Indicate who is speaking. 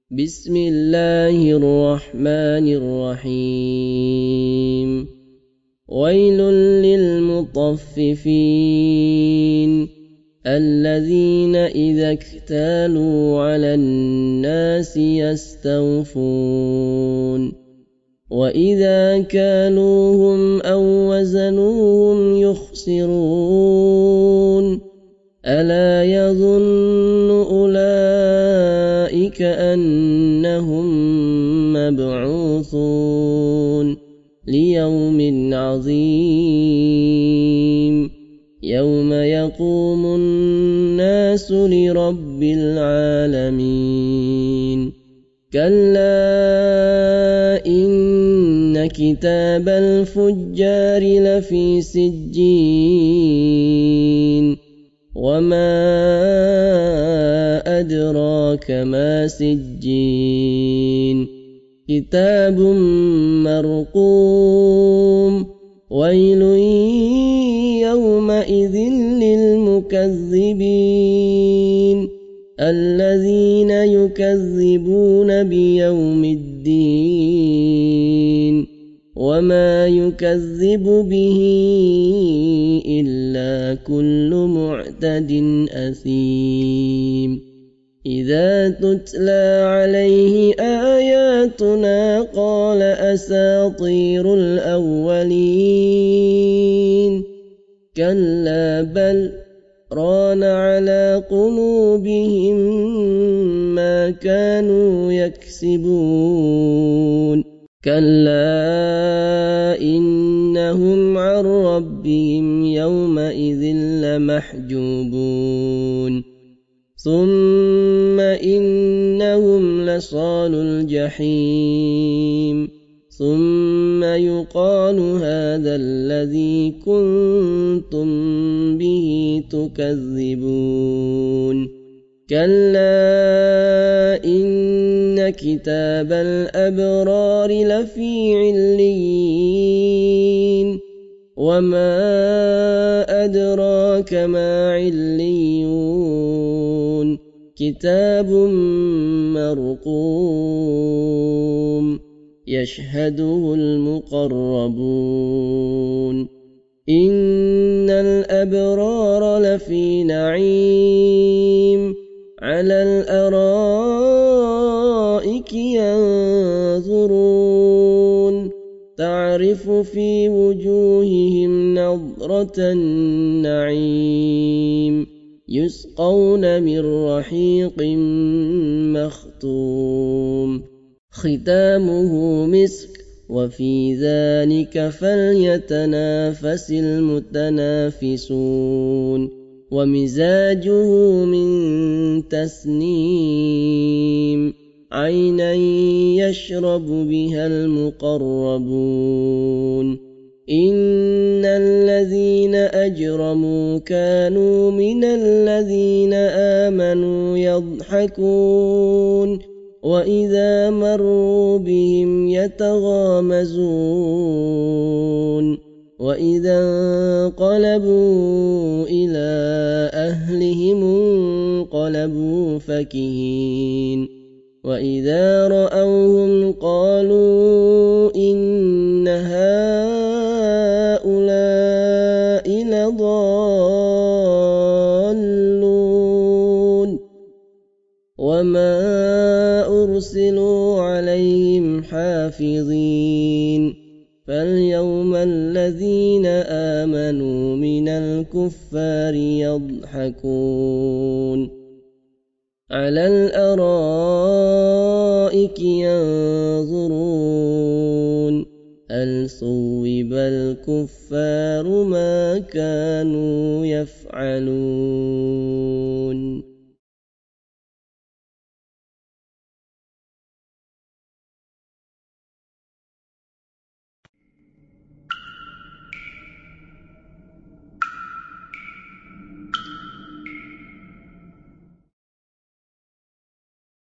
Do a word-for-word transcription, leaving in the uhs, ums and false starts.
Speaker 1: بسم الله الرحمن الرحيم ويل للمطففين الذين إذا اكتالوا على الناس يستوفون وإذا كالوهم أو وزنوهم يخسرون ألا يظن أولئك أنهم مبعوثون ليوم عظيم يوم يقوم الناس لرب العالمين كلا إن كتاب الفجار لفي سجين وما أدراك ما سجين كتاب مرقوم ويل يومئذ للمكذبين الذين يكذبون بيوم الدين وما يكذب به إلا كل معتد أثيم إذا تتلى عليه آياتنا قال أساطير الأولين كلا بل ران على قلوبهم ما كانوا يكسبون كلا إنهم عن ربهم يومئذ لمحجوبون ثم إنهم لصال الجحيم ثم يقال هذا الذي كنتم به تكذبون كلا إن كتاب الأبرار لفي عليين وما أدراك ما عليون كتاب مرقوم يشهده المقربون إن الأبرار لفي نعيم على الأرائك ينظرون تعرف في وجوههم نضرة النعيم يسقون من رحيق مختوم ختامه مسك وفي ذلك فليتنافس المتنافسون ومزاجه من تسنيم عينا يشرب بها المقربون إن الذين أجرموا كانوا من الذين آمنوا يضحكون وإذا مروا بهم يتغامزون وإذا انقلبوا إلى أهلهم انقلبوا فكهين وإذا رأوهم قالوا إن هؤلاء لضالون وما أرسلوا عليهم حافظين فاليوم الذين آمنوا من الكفار يضحكون على الأرائك ينظرون هل ثوب الكفار ما كانوا يفعلون.